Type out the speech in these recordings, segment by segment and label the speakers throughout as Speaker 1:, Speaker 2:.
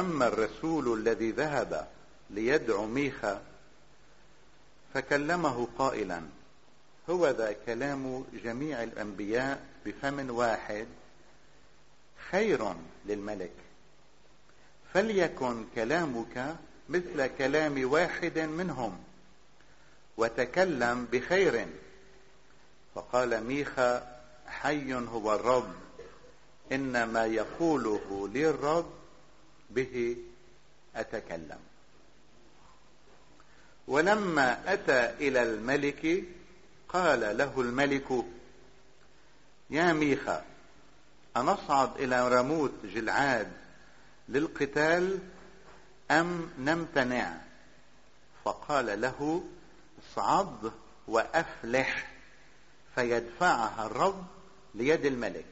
Speaker 1: أما الرسول الذي ذهب ليدعو ميخا فكلمه قائلا: هو ذا كلام جميع الأنبياء بفم واحد خير للملك، فليكن كلامك مثل كلام واحد منهم وتكلم بخير. فقال ميخا: حي هو الرب، إن ما يقوله لي الرب به أتكلم. ولما أتى إلى الملك قال له الملك: يا ميخا، أنصعد إلى رموت جلعاد للقتال أم نمتنع؟ فقال له: اصعد وأفلح، فيدفعها الرب ليد الملك.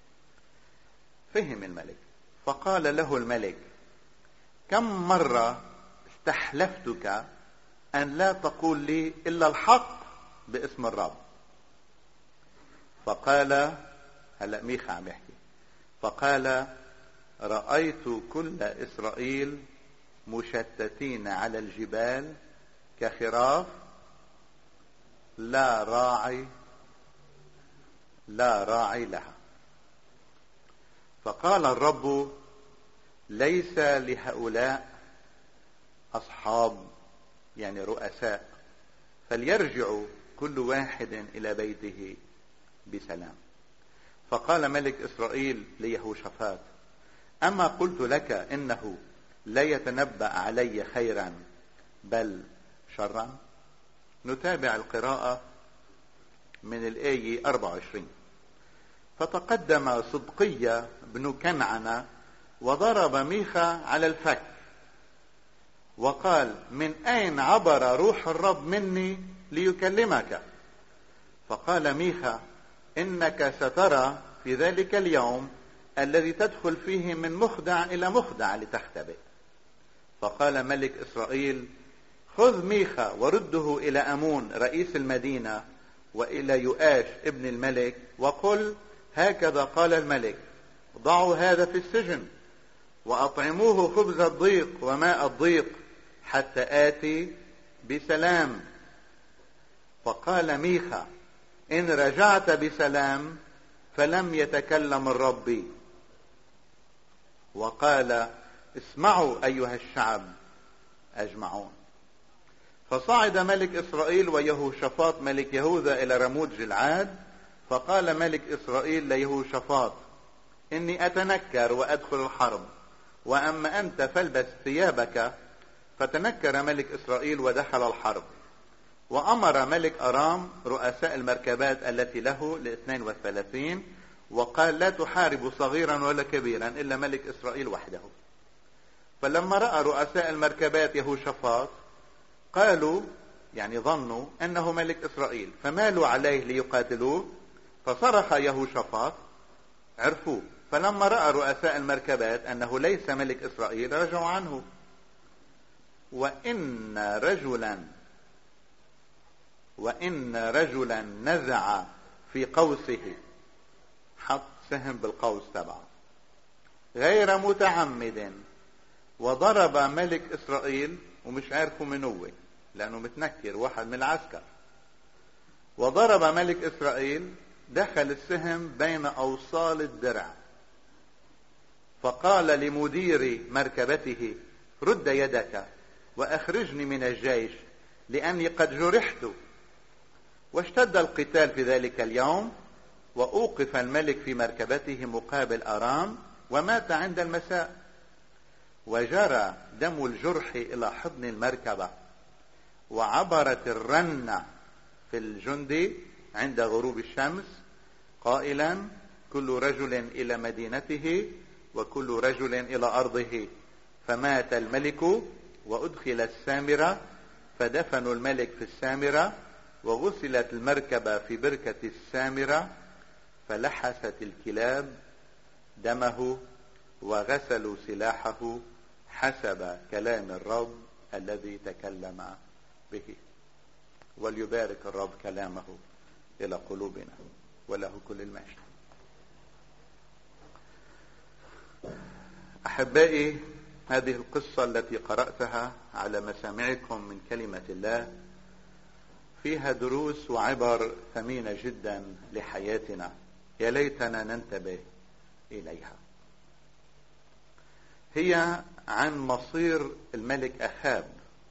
Speaker 1: فهم الملك، فقال له الملك: كم مرة استحلفتك أن لا تقول لي إلا الحق باسم الرب؟ فقال، هلأ ميخا عم يحكي، فقال: رأيت كل إسرائيل مشتتين على الجبال كخراف لا راعي لها. فقال الرب: ليس لهؤلاء أصحاب، يعني رؤساء، فليرجعوا كل واحد إلى بيته بسلام. فقال ملك إسرائيل ليهوشافاط: أما قلت لك إنه لا يتنبأ علي خيرا بل شرا؟ نتابع القراءة من الآية 24. فتقدم صدقية بن كنعان وضرب ميخا على الفك وقال: من أين عبر روح الرب مني ليكلمك؟ فقال ميخا: إنك سترى في ذلك اليوم الذي تدخل فيه من مخدع إلى مخدع لتختبئ. فقال ملك إسرائيل: خذ ميخا ورده إلى أمون رئيس المدينة وإلى يؤاش ابن الملك وقل: هكذا قال الملك: ضعوا هذا في السجن وأطعموه خبز الضيق وماء الضيق حتى آتي بسلام. فقال ميخا: إن رجعت بسلام فلم يتكلم الرب بي. وقال: اسمعوا أيها الشعب أجمعون. فصعد ملك إسرائيل ويهوشافاط ملك يهوذا إلى رموت جلعاد. فقال ملك إسرائيل ليهوشافاط: إني أتنكر وأدخل الحرب، وأما أنت فالبس ثيابك. فتنكر ملك إسرائيل ودخل الحرب. وأمر ملك أرام رؤساء المركبات التي له 32 وقال: لا تحاربوا صغيرا ولا كبيرا إلا ملك إسرائيل وحده. فلما رأى رؤساء المركبات يهوشافاط قالوا، يعني ظنوا أنه ملك إسرائيل، فمالوا عليه ليقاتلوه. فصرخ يهوشافاط، عرفوه. فلما رأى رؤساء المركبات أنه ليس ملك إسرائيل رجعوا عنه. وإن رجلا نزع في قوسه، حط سهم بالقوس تبعه، غير متعمد، وضرب ملك إسرائيل، ومش عارفه من هو لأنه متنكر واحد من العسكر، وضرب ملك إسرائيل، دخل السهم بين أوصال الدرع. فقال لمدير مركبته: رد يدك وأخرجني من الجيش لأني قد جرحت. واشتد القتال في ذلك اليوم، وأوقف الملك في مركبته مقابل أرام ومات عند المساء. وجرى دم الجرح إلى حضن المركبة، وعبرت الرنة في الجندي عند غروب الشمس قائلا: كل رجل إلى مدينته وكل رجل إلى أرضه. فمات الملك وأدخل السامرة، فدفنوا الملك في السامرة، وغسلت المركبة في بركة السامرة، فلحست الكلاب دمه وغسلوا سلاحه حسب كلام الرب الذي تكلم به. وليبارك الرب كلامه إلى قلوبنا، وله كل المجد. أحبائي، هذه القصة التي قرأتها على مسامعكم من كلمة الله فيها دروس وعبر ثمينة جدا لحياتنا، يا ليتنا ننتبه إليها. هي عن مصير الملك أخاب،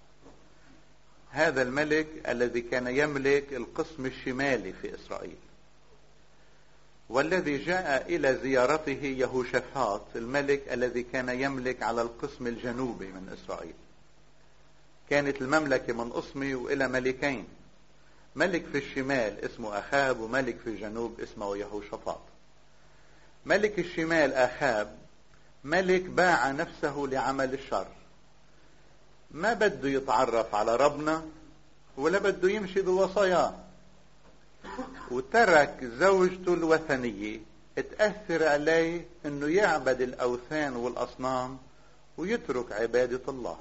Speaker 1: هذا الملك الذي كان يملك القسم الشمالي في إسرائيل، والذي جاء إلى زيارته يهوشافاط الملك الذي كان يملك على القسم الجنوبي من إسرائيل. كانت المملكة منقسمة وإلى ملكين، ملك في الشمال اسمه أخاب وملك في الجنوب اسمه يهوشافاط. ملك الشمال أخاب ملك باع نفسه لعمل الشر، ما بده يتعرف على ربنا ولا بده يمشي بوصاياه، وترك زوجته الوثنية تأثر عليه انه يعبد الاوثان والاصنام ويترك عبادة الله،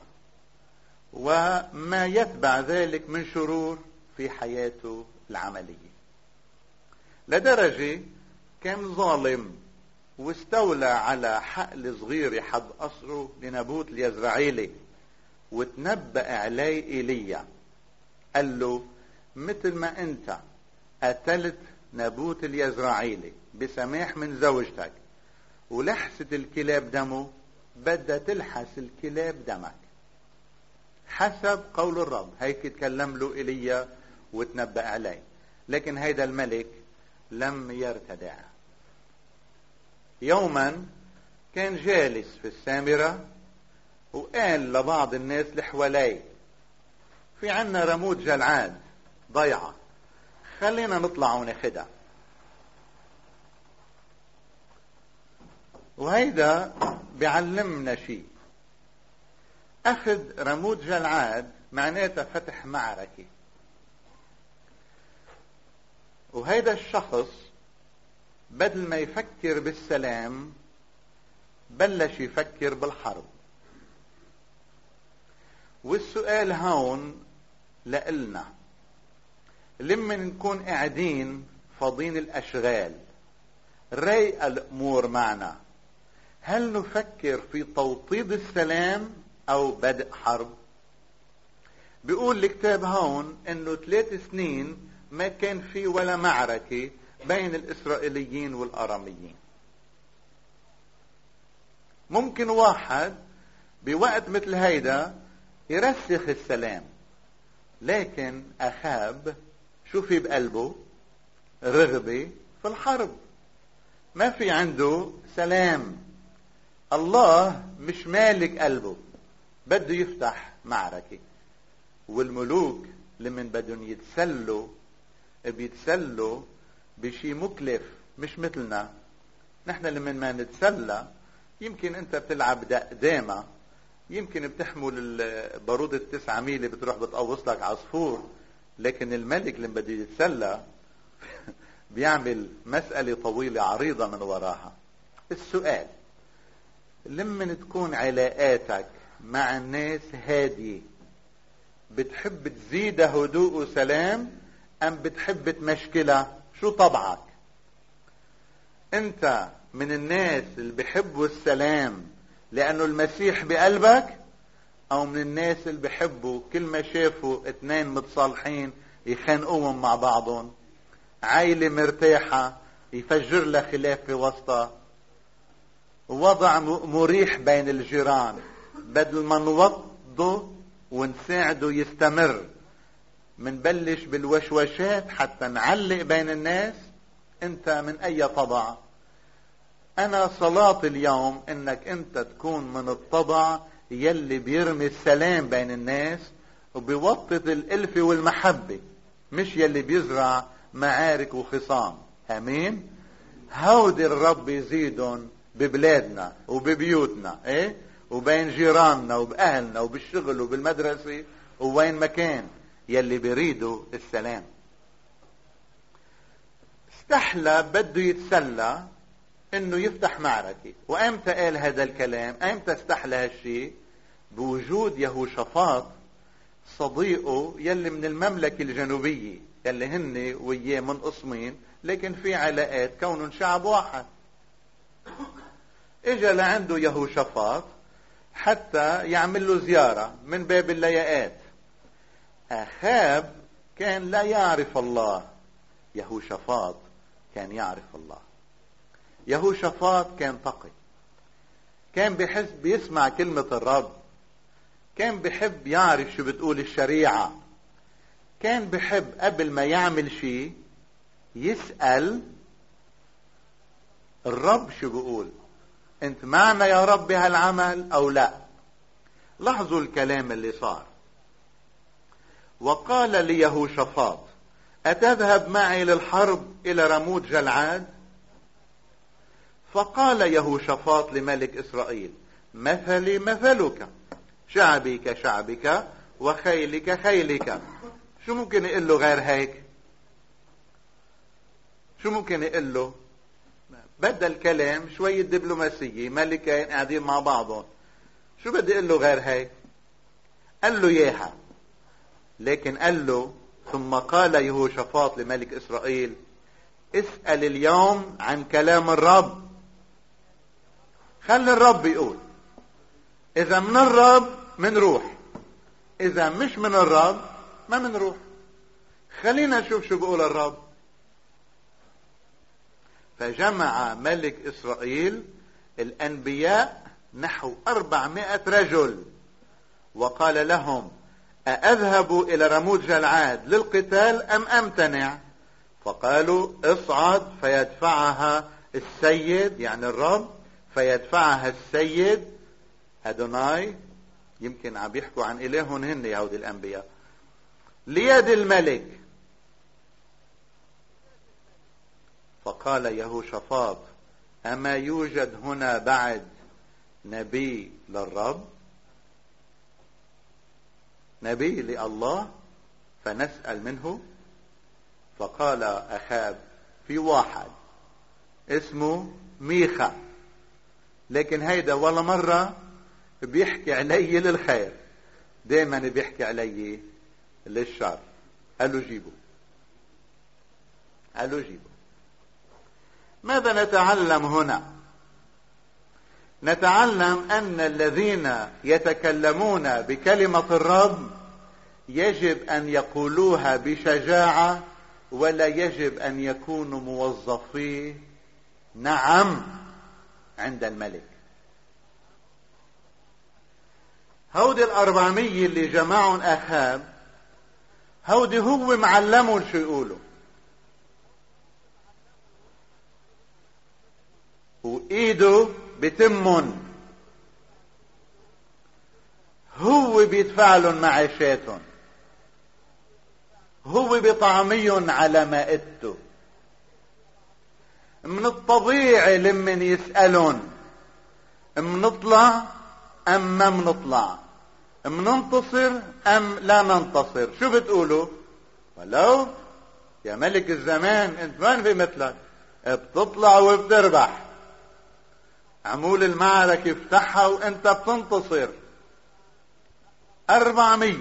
Speaker 1: وما يتبع ذلك من شرور في حياته العملية، لدرجة كان ظالم واستولى على حقل صغير حد قصره لنبوت اليزرعيلي، وتنبأ عليه إيليا قال له مثل ما انت قتلت نبوت اليزرعيلي بسماح من زوجتك ولحست الكلاب دمه، بدها تلحس الكلاب دمك حسب قول الرب. هيك تكلم له إيليا وتنبأ عليه، لكن هيدا الملك لم يرتدع. يوما كان جالس في السامرة وقال لبعض الناس اللي حواليه في عنا رموت جلعاد ضيعة، خلينا نطلع وناخدها. وهيدا بيعلمنا شيء، اخذ رموت جلعاد معناتها فتح معركة، وهيدا الشخص بدل ما يفكر بالسلام بلش يفكر بالحرب. والسؤال هون لإلنا لما نكون قاعدين فاضين الأشغال رايقة الأمور معنا، هل نفكر في توطيد السلام أو بدء حرب؟ بيقول الكتاب هون انه 3 سنين ما كان في ولا معركة بين الإسرائيليين والأراميين. ممكن واحد بوقت مثل هيدا يرسخ السلام، لكن أخاب شو في بقلبه؟ رغبة في الحرب، ما في عنده سلام. الله مش مالك قلبه، بده يفتح معركة. والملوك لمن بدهم يتسلوا بيتسلوا بشي مكلف، مش مثلنا نحن لمن ما نتسلى يمكن انت بتلعب دامة، يمكن بتحمل بارودة 9 ميلي بتروح بتقوص لك عصفور، لكن الملك لما بده يتسلى بيعمل مسألة طويلة عريضة من وراها. السؤال، لما تكون علاقاتك مع الناس هادية بتحب تزيد هدوء وسلام ام بتحب تمشكلها؟ شو طبعك؟ انت من الناس اللي بيحبوا السلام لانه المسيح بقلبك، او من الناس اللي بيحبوا كل ما شافوا 2 متصالحين يخانقوهم مع بعضهم، عائلة مرتاحة يفجر لها خلاف في وسطها، وضع مريح بين الجيران بدل ما نوضه ونساعده يستمر منبلش بالوشوشات حتى نعلق بين الناس. انت من اي طبع؟ انا صلاتي اليوم انك انت تكون من الطبع يلي بيرمي السلام بين الناس وبيوطد الالفة والمحبة، مش يلي بيزرع معارك وخصام. امين. هودي الرب يزيدهم ببلادنا وببيوتنا، ايه، وبين جيراننا وبأهلنا وبالشغل وبالمدرسة ووين مكان، يلي بيريدوا السلام. استحلى بده يتسلى انه يفتح معركة. وامتى قال هذا الكلام؟ امتى استحلى هالشيء؟ بوجود يهوشافاط صديقه يلي من المملكة الجنوبية، يلي هن وياه منقسمين لكن في علاقات كونهم شعب واحد. اجا لعنده يهوشافاط حتى يعمل له زيارة من باب اللياقات. أخاب كان لا يعرف الله، يهوشافاط كان يعرف الله. يهوشافاط كان تقي، كان بيحس بيسمع كلمة الرب، كان بيحب يعرف شو بتقول الشريعة، كان بيحب قبل ما يعمل شيء يسأل الرب شو بيقول، انت معنا يا رب بهالعمل او لا. لاحظوا الكلام اللي صار. وقال ليهوشافاط أتذهب معي للحرب إلى رموت جلعاد؟ فقال يهوشافاط لملك إسرائيل مثلي مثلك، شعبي كشعبك، وخيلي كخيلك. شو ممكن يقول له غير هيك؟ شو ممكن يقول له؟ بدل كلام شوية دبلوماسية، ملكين قاعدين مع بعضهم، شو بدي اقول له غير هيك؟ قال له اياها. لكن قال له ثم قال يهوشافاط لملك إسرائيل اسأل اليوم عن كلام الرب، خلي الرب يقول. إذا من الرب منروح، إذا مش من الرب ما منروح. خلينا نشوف شو بيقول الرب. فجمع ملك إسرائيل الأنبياء نحو 400 رجل وقال لهم أذهب إلى رموت جلعاد للقتال أم أمتنع؟ فقالوا اصعد فيدفعها السيد، يعني الرب، فيدفعها السيد أدوناي، يمكن عم يحكوا عن إلههم هن يهود الأنبياء، ليد الملك. فقال يهوشافاط أما يوجد هنا بعد نبي للرب، نبي لله فنسأل منه؟ فقال أخاب في واحد اسمه ميخا، لكن هيدا ولا مرة بيحكي علي للخير، دايما بيحكي علي للشر. قال له جيبه، قال له جيبه. ماذا نتعلم هنا؟ نتعلم أن الذين يتكلمون بكلمة الرب يجب أن يقولوها بشجاعة، ولا يجب أن يكونوا موظفي نعم عند الملك. هودي 400 اللي جمعهم أخاب، هودي هو معلمهم شو يقولوا، وإيده بتمن، هو بيدفع لهم معاشاتهم، هو بيطعميهم على مائدته. من الطبيعي لمن يسألون منطلع أم ما منطلع، مننتصر أم لا ننتصر، شو بتقولوا؟ ولو يا ملك الزمان انت ما في مثلك، بتطلع وبتربح، عمول المعركة يفتحها وانت بتنتصر. 400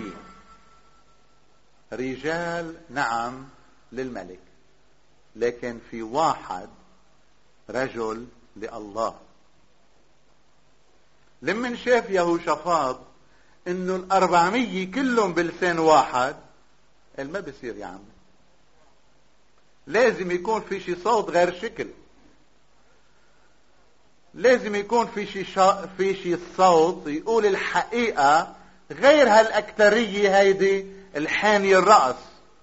Speaker 1: رجال نعم للملك، لكن في واحد رجل لله. لمن شاف يهوشافاط انه 400 كلهم بلسان واحد، قال ما بصير يا عم، لازم يكون في شي صوت غير شكل، لازم يكون في شي صوت يقول الحقيقة غير هالأكترية هيدي الحانية الرأس.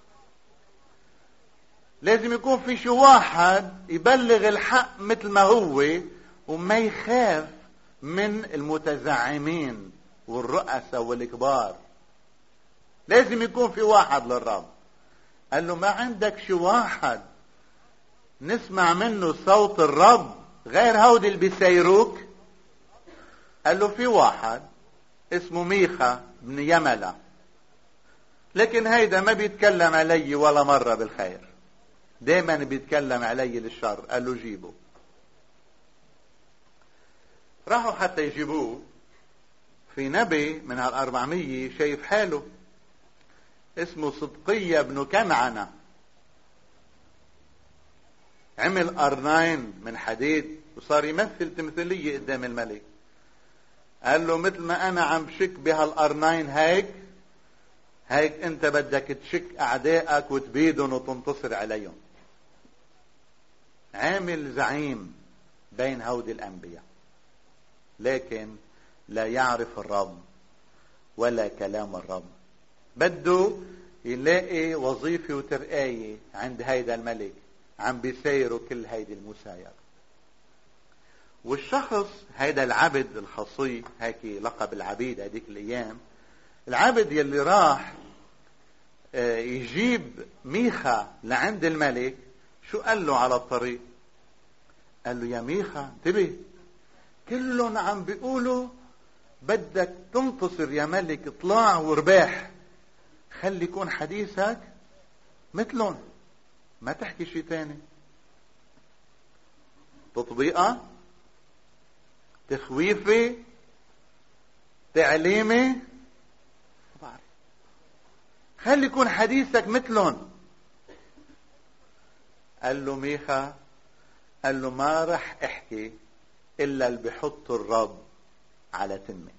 Speaker 1: لازم يكون في شي واحد يبلغ الحق مثل ما هو، وما يخاف من المتزعمين والرؤساء والكبار. لازم يكون في واحد للرب. قال له ما عندك شي واحد نسمع منه صوت الرب غير هودي اللي بيسيروك؟ قال له في واحد اسمه ميخا بن يملة، لكن هيدا ما بيتكلم علي ولا مرة بالخير، دايما بيتكلم علي للشر. قال له جيبه. راحوا حتى يجيبوه. في نبي من هال400 شايف حاله اسمه صدقية بن كنعنة، عمل قرنين من حديد وصار يمثل تمثيلية قدام الملك. قال له مثل ما انا عم بشك بهالقرنين هيك انت بدك تشك اعدائك وتبيدهم وتنتصر عليهم. عامل زعيم بين هودي الانبياء، لكن لا يعرف الرب ولا كلام الرب. بده يلاقي وظيفة وترقاية عند هيدا الملك، عم بيسايروا كل هيدي المسايرة. والشخص هيدا العبد الخصي، هيك لقب العبيد هديك الايام، العبد يلي راح يجيب ميخا لعند الملك، شو قال له على الطريق؟ قال له يا ميخا انتبه، كلهم عم بيقولوا بدك تنتصر يا ملك، اطلع ورباح، خلي يكون حديثك مثلهم، ما تحكي شي تاني. تطبيقة، تخويفي، تعليمي، خلي يكون حديثك مثلهم. قال له ميخا، قال له ما رح احكي الا اللي بحط الرب على تمي.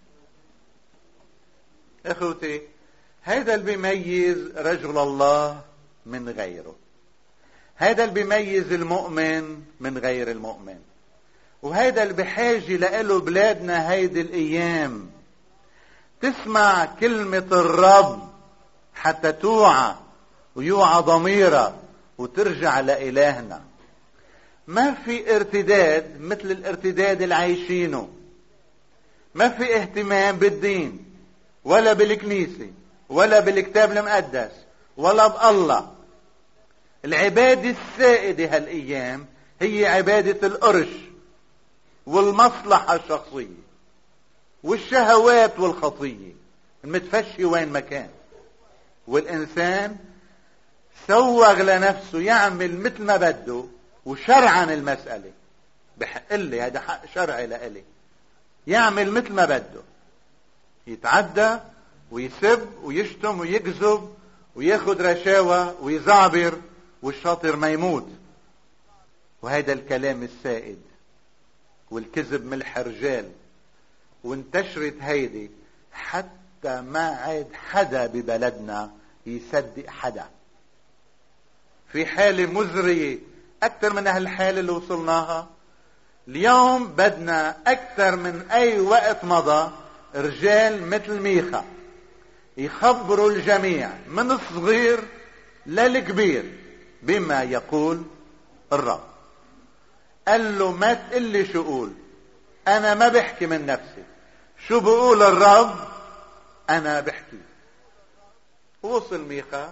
Speaker 1: اخوتي، هذا اللي بيميز رجل الله من غيره، هذا اللي بيميز المؤمن من غير المؤمن، وهذا اللي بحاجة لقاله بلادنا هيدي الايام، تسمع كلمة الرب حتى توعى ويوعى ضميرها وترجع لإلهنا. ما في ارتداد مثل الارتداد اللي عايشينه، ما في اهتمام بالدين ولا بالكنيسة ولا بالكتاب المقدس ولا بالله. العبادة السائدة هالأيام هي عبادة القرش والمصلحة الشخصية والشهوات والخطية المتفشي وين مكان. والإنسان سوغ لنفسه يعمل مثل ما بده، وشرعا المسألة بحق لي، هذا حق شرعي لإلي، يعمل مثل ما بده، يتعدى ويسب ويشتم ويكذب وياخد رشاوى ويزعبر، والشاطر ما يموت. وهذا الكلام السائد والكذب ملح رجال، وانتشرت هيدي حتى ما عاد حدا ببلدنا يصدق حدا. في حالة مزرية أكثر من هالحالة اللي وصلناها اليوم. بدنا أكثر من أي وقت مضى رجال مثل ميخا يخبروا الجميع من الصغير للكبير بما يقول الرب. قال له ما تقلي شو قول، أنا ما بحكي من نفسي، شو بقول الرب أنا بحكي. وصل ميخا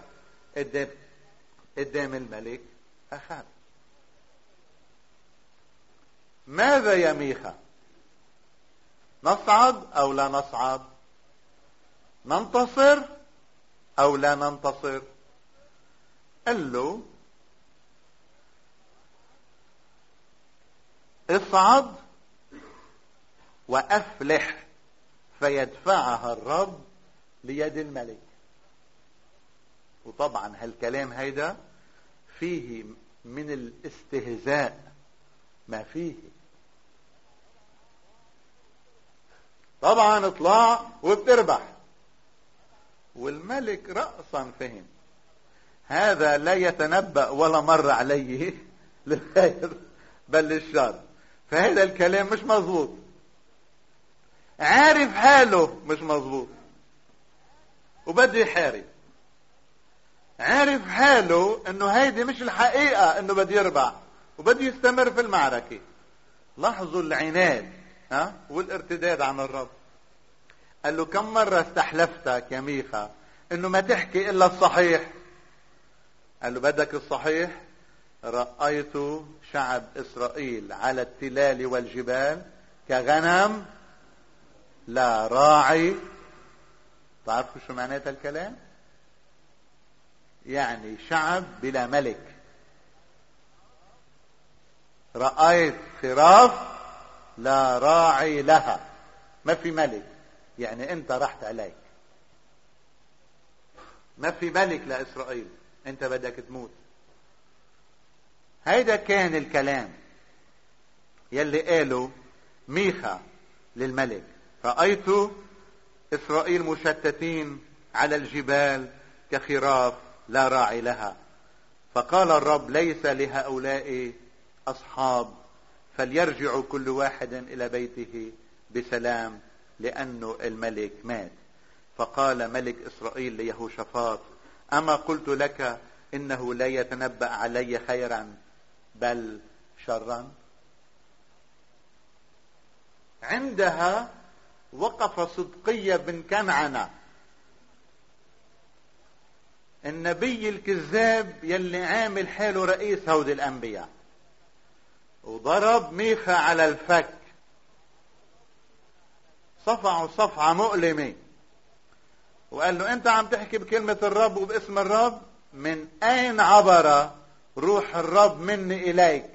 Speaker 1: قدام الملك أخاب. ماذا يا ميخا؟ نصعد أو لا نصعد؟ ننتصر أو لا ننتصر؟ قال له اصعد وأفلح فيدفعها الرب ليد الملك. وطبعا هالكلام هيدا فيه من الاستهزاء ما فيه. طبعا اطلع وبتربح. والملك رأسا فهم هذا لا يتنبأ ولا مر عليه للخير بل للشر، فهذا الكلام مش مظبوط، عارف حاله مش مظبوط وبده يحارب، عارف حاله انه هيدي مش الحقيقة انه بده يربح وبده يستمر في المعركة. لاحظوا العناد والارتداد عن الرب. قال له كم مرة استحلفتك يا ميخا انه ما تحكي الا الصحيح؟ قال له بدك الصحيح؟ رأيت شعب اسرائيل على التلال والجبال كغنم لا راعي. تعرفوا شو معنات الكلام؟ يعني شعب بلا ملك. رأيت خراف لا راعي لها، ما في ملك، يعني انت رحت عليك، ما في ملك لإسرائيل، انت بدك تموت. هيدا كان الكلام يلي قاله ميخا للملك. رأيت إسرائيل مشتتين على الجبال كخراف لا راعي لها. فقال الرب ليس لهؤلاء أصحاب، فليرجعوا كل واحد إلى بيته بسلام، لأنه الملك مات. فقال ملك إسرائيل ليهوشافاط أما قلت لك إنه لا يتنبأ علي خيرا بل شرا؟ عندها وقف صدقية بن كنعانة النبي الكذاب يلي عامل حاله رئيس هودي الأنبياء، وضرب ميخا على الفك، صفعه صفعة مؤلمة، وقال له انت عم تحكي بكلمة الرب وباسم الرب، من اين عبر روح الرب مني اليك؟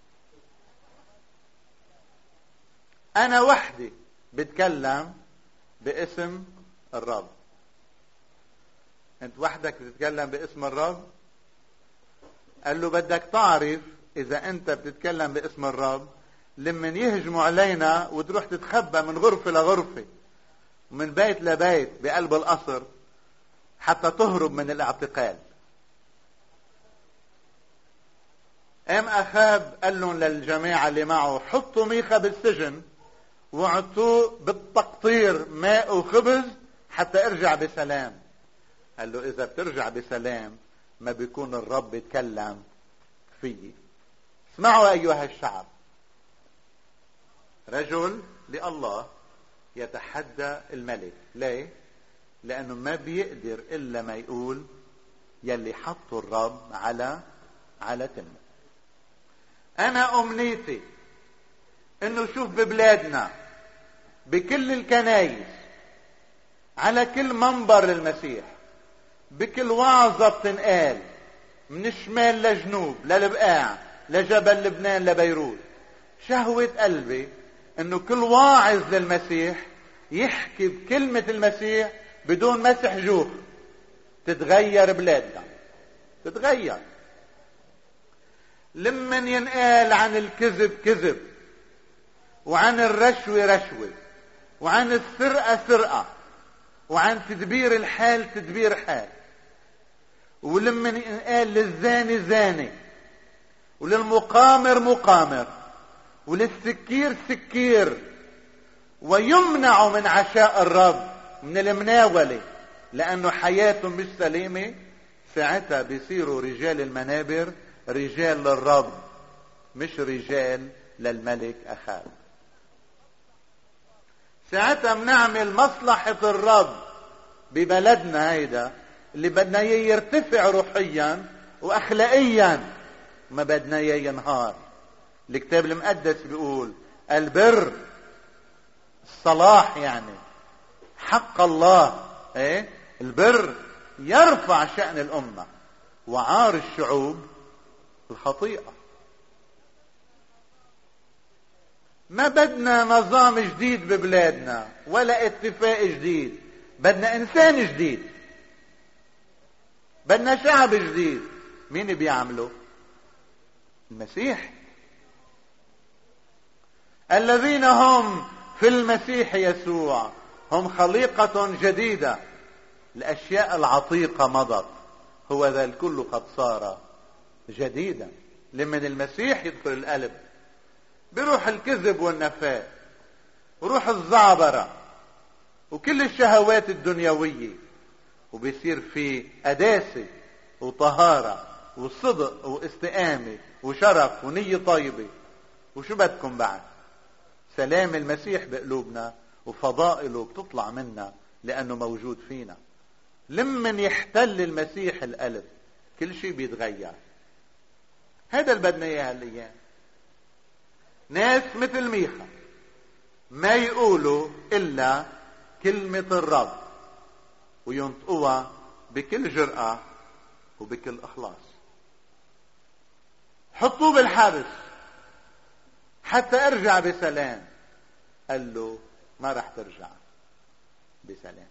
Speaker 1: انا وحدي بتكلم باسم الرب. انت وحدك بتتكلم باسم الرب؟ قال له بدك تعرف اذا انت بتتكلم باسم الرب لمن يهجموا علينا وتروح تتخبى من غرفة لغرفة ومن بيت لبيت بقلب القصر حتى تهرب من الاعتقال. قام اخاب قال لهم للجماعة اللي معه حطوا ميخا بالسجن وعطوه بالتقطير ماء وخبز حتى ارجع بسلام. قال له اذا بترجع بسلام ما بيكون الرب يتكلم فيه. اسمعوا ايها الشعب، رجل لله يتحدى الملك. ليه؟ لانه ما بيقدر الا ما يقول يلي حطوا الرب على تمه. انا امنيتي انه شوف ببلادنا بكل الكنايس على كل منبر للمسيح بكل وعظة بتنقال من الشمال لجنوب للبقاع لجبل لبنان لبيروت، شهوة قلبي انه كل واعظ للمسيح يحكي بكلمة المسيح بدون مسح جوخ. تتغير بلادنا، تتغير. لمن ينقال عن الكذب كذب، وعن الرشوة رشوة، وعن السرقة سرقة، وعن تدبير الحال تدبير حال، ولمن ينقال للزاني زاني، وللمقامر مقامر، وللسكير سكير، ويمنع من عشاء الرب من المناولة لأنه حياتهم مش سليمة، ساعتها بيصيروا رجال المنابر رجال للرب مش رجال للملك أخاب. ساعتها بنعمل مصلحة الرب ببلدنا هيدا اللي بدنا اياه يرتفع روحيا واخلاقيا، ما بدنا اياه ينهار. الكتاب المقدس بيقول البر الصلاح، يعني حق الله، ايه البر يرفع شأن الأمة، وعار الشعوب الخطيئة. ما بدنا نظام جديد ببلادنا ولا اتفاق جديد، بدنا انسان جديد، بدنا شعب جديد. مين بيعمله؟ المسيح. الذين هم في المسيح يسوع هم خليقة جديدة، الأشياء العتيقة مضت، هو ذا الكل قد صار جديدا. لمن المسيح يدخل القلب بروح الكذب والنفاق وروح الزعبرة وكل الشهوات الدنيوية، وبيصير في قداسة وطهارة وصدق واستقامة وشرف ونية طيبة. وشو بدكم بعد؟ سلام المسيح بقلوبنا وفضائله بتطلع منا لأنه موجود فينا. لمن يحتل المسيح القلب كل شيء بيتغير. هذا اللي بدنا اياه هالايام. ناس مثل ميخا ما يقولوا الا كلمة الرب وينطقوها بكل جرأة وبكل اخلاص. حطوه بالحبس حتى ارجع بسلام. قال له ما رح ترجع بسلام.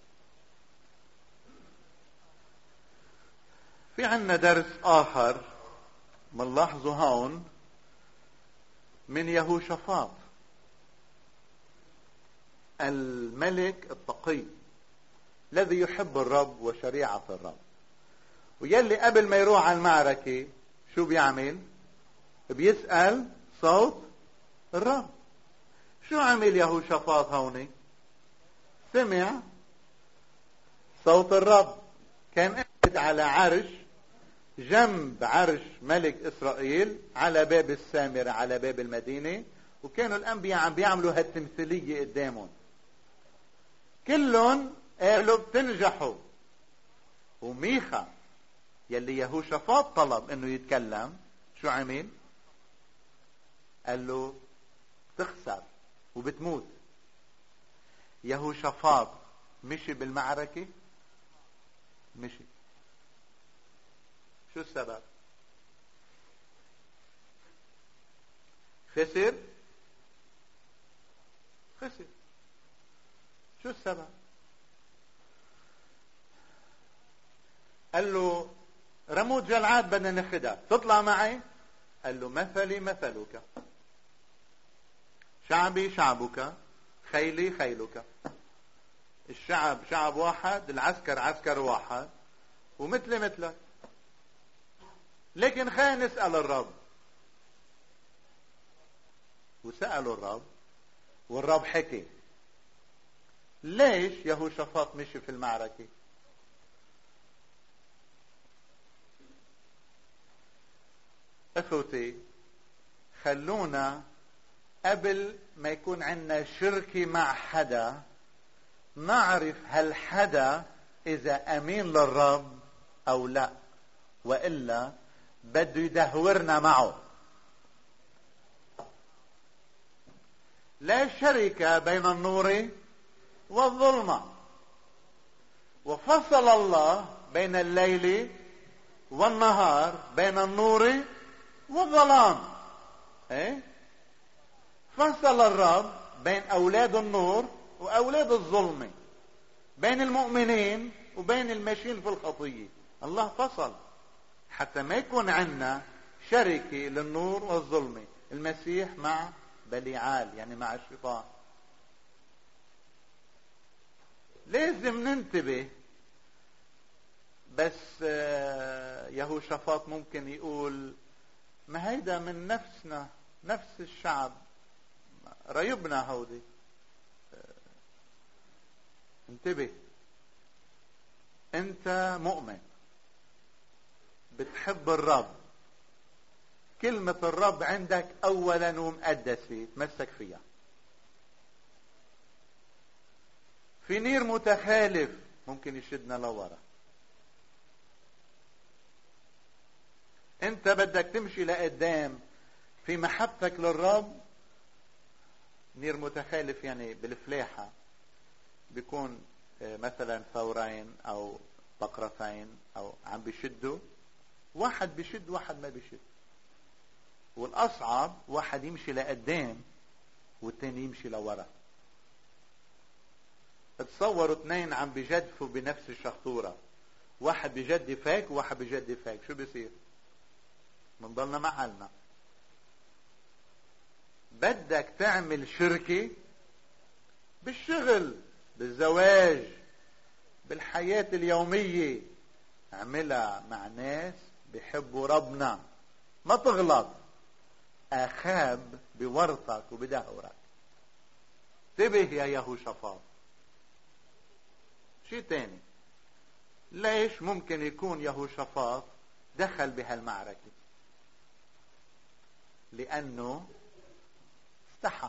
Speaker 1: في عنا درس اخر منلاحظه هون من يهوشافاط. الملك التقي الذي يحب الرب وشريعة الرب، ويلي قبل ما يروح على المعركة شو بيعمل؟ بيسأل صوت الرب. شو عمل يهوشافاط هوني؟ سمع صوت الرب. كان قاعد على عرش جنب عرش ملك إسرائيل على باب السامرة، على باب المدينة، وكانوا الأنبياء عم بيعملوا هالتمثيلية قدامهم. كلهم قالوا بتنجحوا. وميخا يلي يهوشافاط طلب انه يتكلم شو عمل؟ قال له تخسر وبتموت. يهوشافاط مشي بالمعركة؟ مشي. شو السبب؟ خسر. شو السبب؟ قال له رموت جلعاد بدنا ناخدها، تطلع معي؟ قال له مثلي مثلك، شعبي شعبك، خيلي خيلك. الشعب شعب واحد، العسكر عسكر واحد، ومثلي مثلك. لكن خلينا نسأل الرب. وسألوا الرب، والرب حكي. ليش يهوشافاط مشي في المعركة؟ اخوتي، خلونا قبل ما يكون عندنا شركة مع حدا نعرف هل حدا اذا امين للرب او لا، والا بده يدهورنا معه. لا شركة بين النور والظلمة، وفصل الله بين الليل والنهار، بين النور والظلام. ايه؟ فصل الرب بين اولاد النور واولاد الظلمة، بين المؤمنين وبين الماشيين في الخطية. الله فصل حتى ما يكون عندنا شركة للنور والظلمة. المسيح مع بليعال، يعني مع الشيطان. لازم ننتبه. بس يهوشافاط ممكن يقول ما هيدا من نفسنا، نفس الشعب، ريبنا هودي. انتبه، انت مؤمن بتحب الرب، كلمة الرب عندك اولا ومقدسة، تمسك فيها. في نير متخالف ممكن يشدنا لورا. انت بدك تمشي لقدام في محبتك للرب. نير متخالف يعني بالفلاحة بيكون مثلا ثورين او بقرتين او عم بيشدوا، واحد بيشد واحد ما بيشد، والاصعب واحد يمشي لقدام والتاني يمشي لورا. تصوروا اثنين عم بيجدفوا بنفس الشخطورة، واحد بيجدف هيك وواحد بيجدف هيك، شو بيصير؟ بنضلنا محلنا. بدك تعمل شركة بالشغل، بالزواج، بالحياة اليومية، اعملها مع ناس بيحبوا ربنا. ما تغلط، اخاب بورطك وبدهورك. انتبه يا يهوشافاط. شيء تاني، ليش ممكن يكون يهوشافاط دخل بهالمعركة؟ لانه استحى.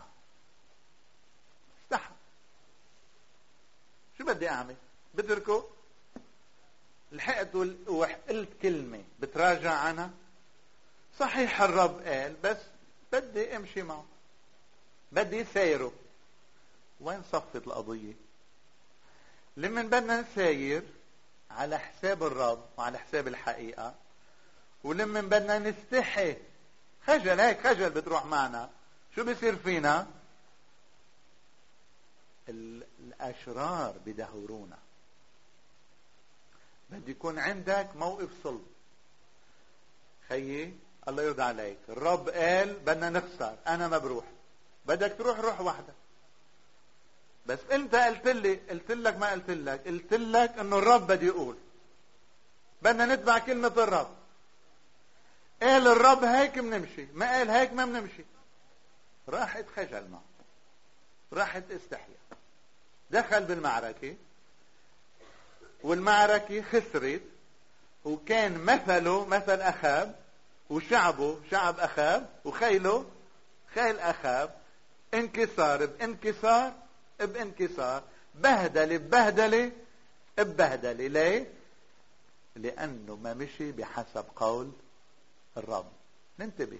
Speaker 1: شو بدي اعمل؟ بتركه؟ لحقت وقلت كلمة بتراجع عنها؟ صحيح الرب قال، بس بدي امشي معه، بدي سايره. وين صفت القضية؟ لما بدنا نساير على حساب الرب وعلى حساب الحقيقة، ولما بدنا نستحي خجل، هيك خجل بتروح معنا، شو بيصير فينا؟ الاشرار بدهورونا. بدي يكون عندك موقف صلب. خيي الله يرضى عليك، الرب قال بدنا نخسر، انا ما بروح. بدك تروح روح وحدك. بس انت قلت لك ما قلت لك انه الرب بده يقول، بدنا نتبع كلمة الرب. قال الرب هيك بنمشي، ما قال هيك ما بنمشي. راح اتخجل معه، راح استحيا، دخل بالمعركة والمعركة خسرت، وكان مثله مثل أخاب، وشعبه شعب أخاب، وخيله خيل أخاب. انكسار بانكسار بانكسار، بهدلة ببهدلة ببهدلة. ليه؟ لأنه ما مشي بحسب قول الرب. ننتبه،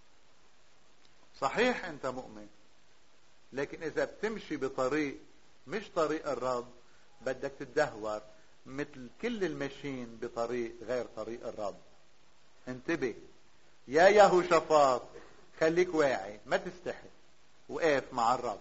Speaker 1: صحيح أنت مؤمن، لكن إذا بتمشي بطريق مش طريق الرب بدك تدهور مثل كل الماشيين بطريق غير طريق الرب. انتبه يا يهوشافاط، خليك واعي، ما تستحي، وقف مع الرب.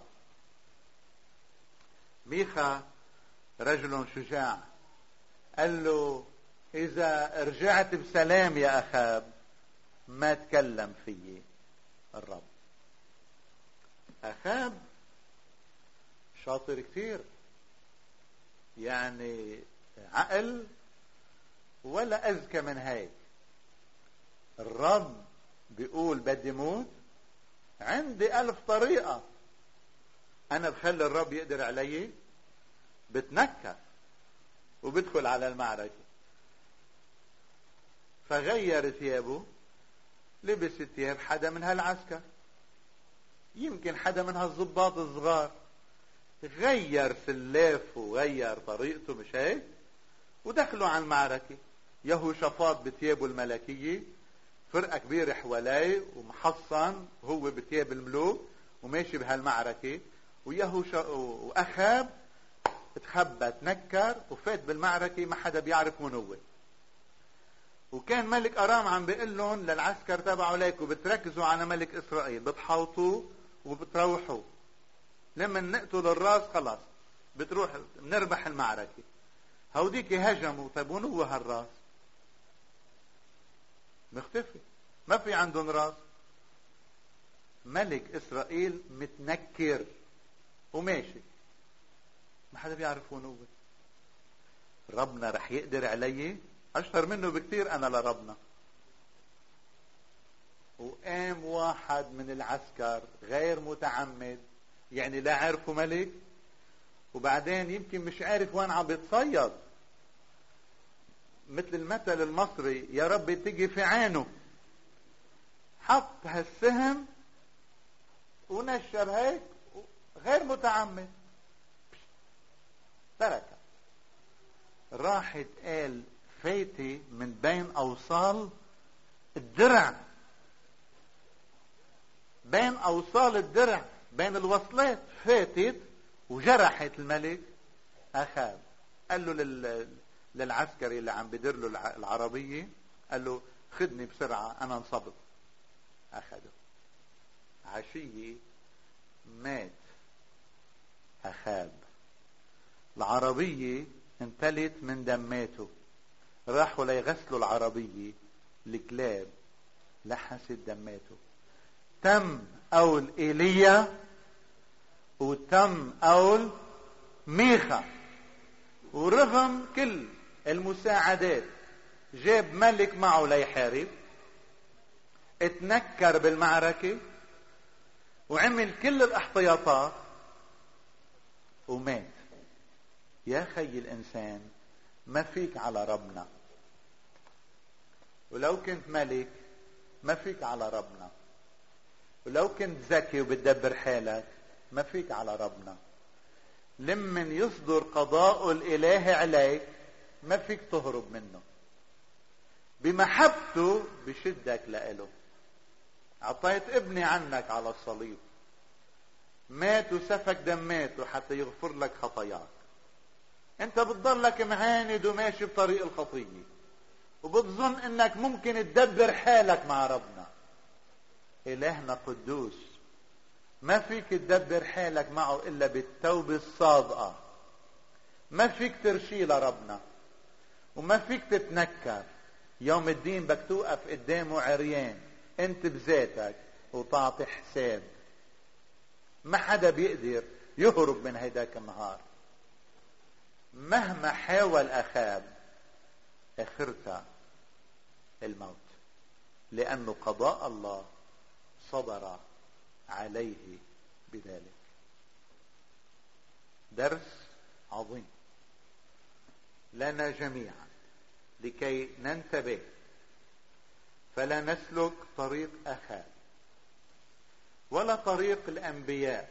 Speaker 1: ميخا رجل شجاع قال له إذا رجعت بسلام يا أخاب ما تكلم فيي الرب. أخاب شاطر كتير، يعني عقل ولا أذكى من هيك. الرب بيقول بدي موت، عندي 1000 طريقة، أنا بخلي الرب يقدر علي، بتنكر وبدخل على المعركة. فغير ثيابه، لبس ثياب حدا من هالعسكر، يمكن حدا من هالضباط الصغار، غير سلافه وغير طريقته، مش هيك؟ ودخلوا على المعركة. يهوشافاط بثيابه الملكية، فرقة كبيرة حواليه ومحصن هو بثياب الملوك وماشي بهالمعركة. وأخاب تخبى تنكر وفات بالمعركة، ما حدا بيعرف من هو. وكان ملك أرام عم بيقول لهم للعسكر تبعه ليكوا بتركزوا على ملك إسرائيل، بتحوطوه وبتروحوا، لما نقتل الراس خلاص بتروح بنربح المعركة. هوديك هجموا، طيب وين هو هالراس؟ مختفي، ما في عندهم راس. ملك إسرائيل متنكر وماشي، ما حدا بيعرف وين هو. ربنا رح يقدر علي أشطر منه بكتير أنا لربنا. وقام واحد من العسكر غير متعمد، يعني لا عرفه ملك، وبعدين يمكن مش عارف وين عم بيتصيد، مثل المثل المصري يا رب تجي في عينه، حط هالسهم ونشر هيك غير متعمد، تركه. راحت قال فايتي من بين أوصال الدرع، بين أوصال الدرع، بين الوصلات، فاتت وجرحت الملك أخاب. قال له للعسكري اللي عم بدير له العربية، قال له خدني بسرعة أنا انصبت. أخده. عشية مات أخاب، العربية انتلت من دماته، راحوا ليغسلوا العربية، الكلاب لحست دماته. تم قول ايليا وتم قول ميخا، ورغم كل المساعدات جاب ملك معه ليحارب، اتنكر بالمعركة وعمل كل الاحتياطات ومات. يا خي الانسان، ما فيك على ربنا، ولو كنت ملك ما فيك على ربنا، ولو كنت ذكي وبتدبر حالك ما فيك على ربنا. لمن يصدر قضاء الإله عليك ما فيك تهرب منه، بمحبته بشدك لإله. عطيت ابني عنك على الصليب، مات وسفك دماته حتى يغفر لك خطاياك. انت بتضلك معاند وماشي بطريق الخطية، وبتظن انك ممكن تدبر حالك مع ربنا. إلهنا قدوس، ما فيك تدبر حالك معه إلا بالتوبة الصادقة. ما فيك ترشي لربنا، وما فيك تتنكر. يوم الدين بدك توقف قدامه عريان انت بذاتك وتعطي حساب. ما حدا بيقدر يهرب من هيداك النهار. مهما حاول أخاب آخرتها الموت، لأنه قضاء الله صبر عليه بذلك. درس عظيم لنا جميعا لكي ننتبه فلا نسلك طريق أخاب ولا طريق الأنبياء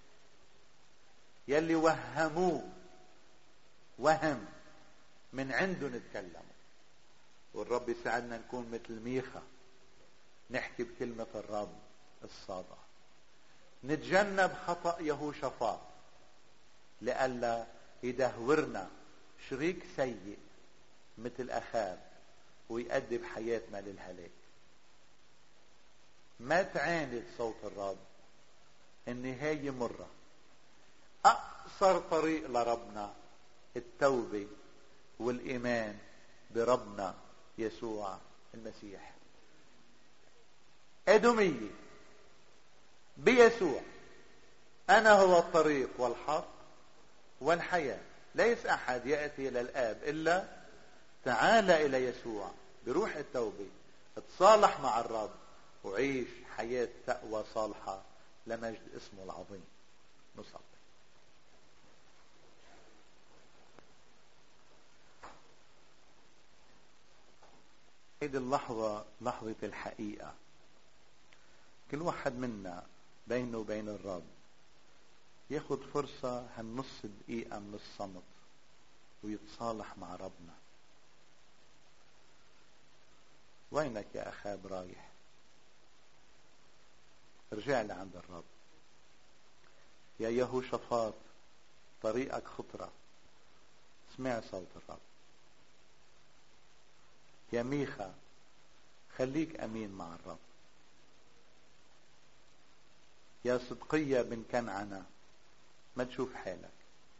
Speaker 1: يلي وهموه وهم من عنده نتكلم. والرب يساعدنا نكون مثل ميخا، نحكي بكلمة الرب الصادقة، نتجنب خطأ يهوشافاط لئلا يدهورنا شريك سيء مثل أخاب ويؤدي بحياتنا للهلاك. ما تعاند صوت الرب، النهاية مرة. أقصر طريق لربنا التوبة والإيمان بربنا يسوع المسيح. أدمية بيسوع، أنا هو الطريق والحق والحياة، ليس أحد يأتي إلى الآب إلا تعال إلى يسوع بروح التوبة، اتصالح مع الرب وعيش حياة تقوى صالحة لمجد اسمه العظيم. نصلي. هذه اللحظة لحظة الحقيقة. كل واحد منا بينه وبين الرب ياخد فرصة هالنص دقيقة من الصمت ويتصالح مع ربنا. وينك يا أخاب رايح؟ ارجع لعند الرب. يا يهوشافاط طريقك خطرة، اسمع صوت الرب. يا ميخا خليك أمين مع الرب. يا صدقية بن كنعانة ما تشوف حالك.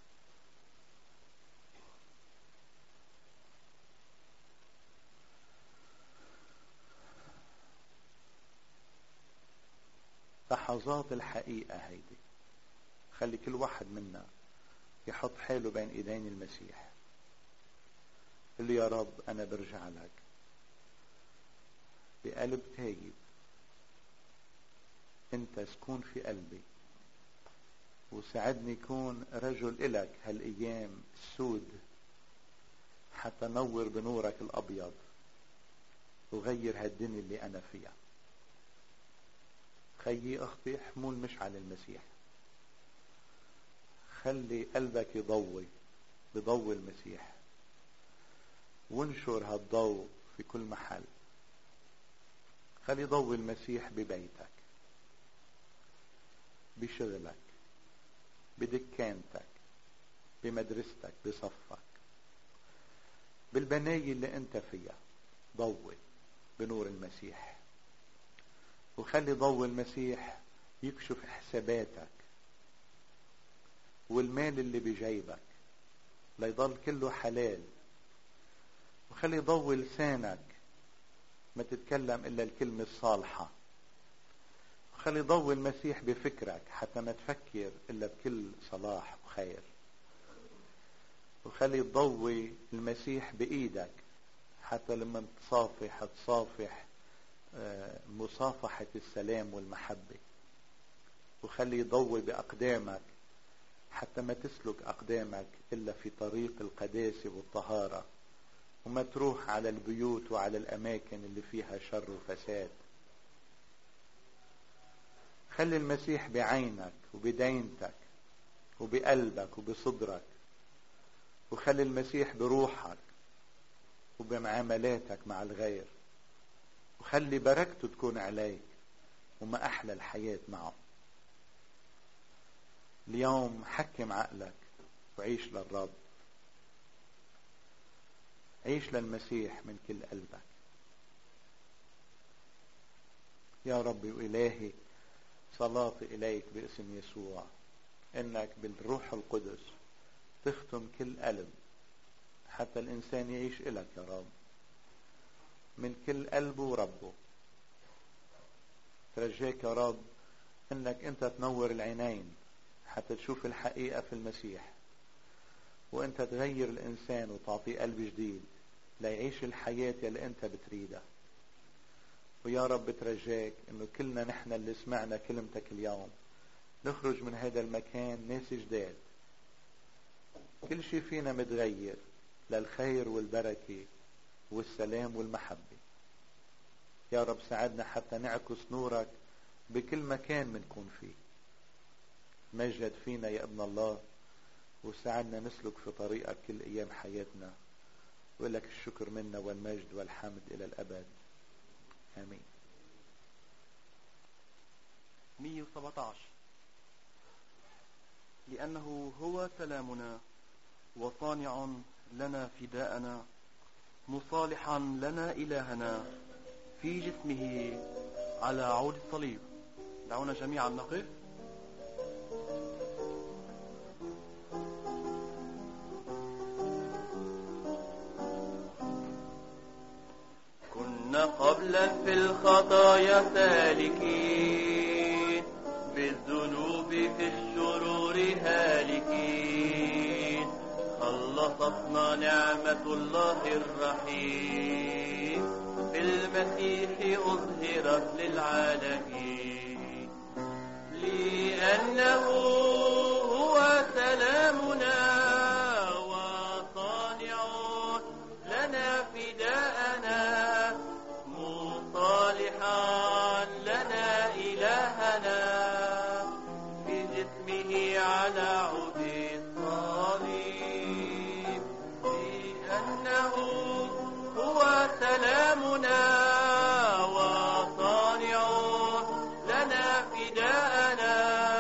Speaker 1: لحظات الحقيقة هيدي خلي كل واحد منا يحط حاله بين ايدين المسيح. قل له يا رب انا برجع لك بقلب تايب، انت سكون في قلبي وساعدني يكون رجل إلك هالايام السود حتى نور بنورك الابيض وغير هالدنيا اللي انا فيها. خيي اختي حمول مشعل المسيح، خلي قلبك يضوي بضوء المسيح وانشر هالضوء في كل محل. خلي ضوء المسيح ببيتك، بشغلك، بدكانتك، بمدرستك، بصفك، بالبناية اللي انت فيها. ضوي بنور المسيح وخلي ضوء المسيح يكشف حساباتك والمال اللي بجيبك ليضل كله حلال. وخلي ضوء لسانك ما تتكلم إلا الكلمة الصالحة. وخلي ضوء المسيح بفكرك حتى ما تفكر إلا بكل صلاح وخير. وخلي ضوء المسيح بإيدك حتى لما تصافح مصافحة السلام والمحبة. وخلي يضوي بأقدامك حتى ما تسلك أقدامك إلا في طريق القداسة والطهارة وما تروح على البيوت وعلى الأماكن اللي فيها شر وفساد. خلي المسيح بعينك وبدينتك وبقلبك وبصدرك. وخلي المسيح بروحك وبمعاملاتك مع الغير. وخلي بركته تكون عليك وما أحلى الحياة معه. اليوم حكم عقلك وعيش للرب، عيش للمسيح من كل قلبك. يا ربي وإلهي صلاتي إليك باسم يسوع إنك بالروح القدس تختم كل قلب حتى الإنسان يعيش إلك يا رب من كل قلبه وربه. ترجاك يا رب إنك أنت تنور العينين حتى تشوف الحقيقة في المسيح، وانت تغير الانسان وتعطيه قلب جديد ليعيش الحياة اللي انت بتريدها. ويا رب ترجاك انه كلنا نحن اللي سمعنا كلمتك اليوم نخرج من هذا المكان ناس جداد، كل شيء فينا متغير للخير والبركة والسلام والمحبة. يا رب ساعدنا حتى نعكس نورك بكل مكان منكون فيه. مجد فينا يا ابن الله، وساعدنا نسلك في طريقك كل ايام حياتنا، ولك الشكر منا والمجد والحمد الى الابد، امين.
Speaker 2: 117. لأنه هو سلامنا وصانع لنا فداءنا، مصالحا لنا إلهنا في جسمه على عود الصليب. دعونا جميعا نقف. كنا قبلا في الخطايا سالكين، بالذنوب في الشرور هالكين، خلصتنا نعمة الله الرحيم، بالمسيح أظهرت للعالمين. لأنه هو سلامنا وصانع لنا فداءنا، مصالحا لنا إلهنا في جسمه على عود الصليب. لأنه هو سلامنا وصانع لنا فداءنا،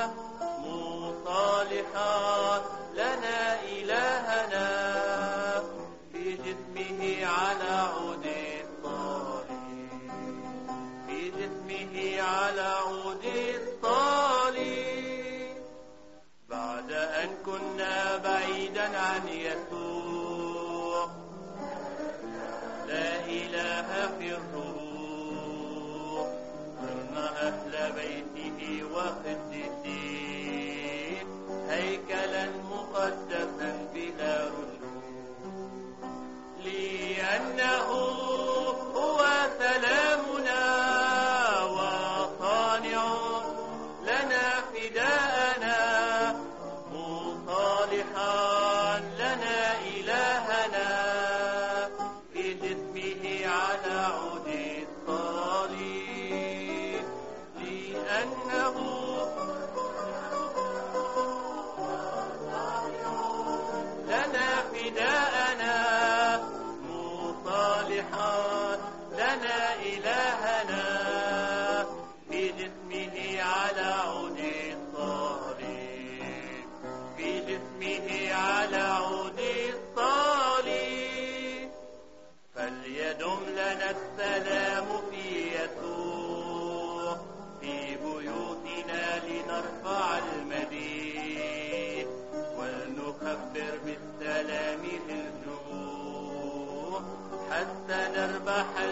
Speaker 2: مصالحا لنا إلهنا في جسمه على عود الصليب، في جسمه على عود الصليب. بعد أن كنا بعيدا عن يسوع، لا إله في الروح، صرنا أهل بيته وقدسين، هيكلا مقدسا بلا رجوع. لأنه هو سلامنا وصانع لنا فداءنا، مصالحا لنا إلهنا في جسمه على عود الصليب. لأنه لنا فداءنا، مصالحا لنا إلهنا في جسمه على عود الصليب، في جسمه على عود الصليب. فليدم لنا السلام في يسوع، في بيوتنا لنرفع المدين، ولنخبر بالسلام للجموع، حتى نربح